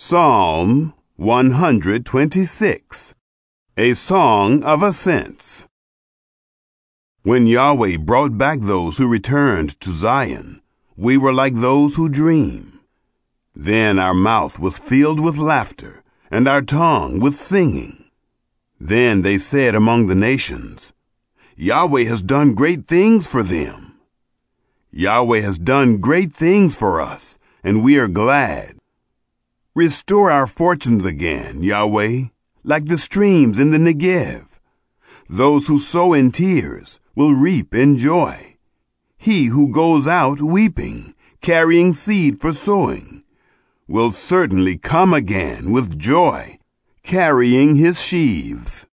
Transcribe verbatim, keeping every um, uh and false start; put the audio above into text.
Psalm one hundred twenty-six, a song of ascents. When Yahweh brought back those who returned to Zion, we were like those who dream. Then our mouth was filled with laughter, and our tongue with singing. Then they said among the nations, Yahweh has done great things for them. Yahweh has done great things for us, and we are glad. Restore our fortunes again, Yahweh, like the streams in the Negev. Those who sow in tears will reap in joy. He who goes out weeping, carrying seed for sowing, will certainly come again with joy, carrying his sheaves.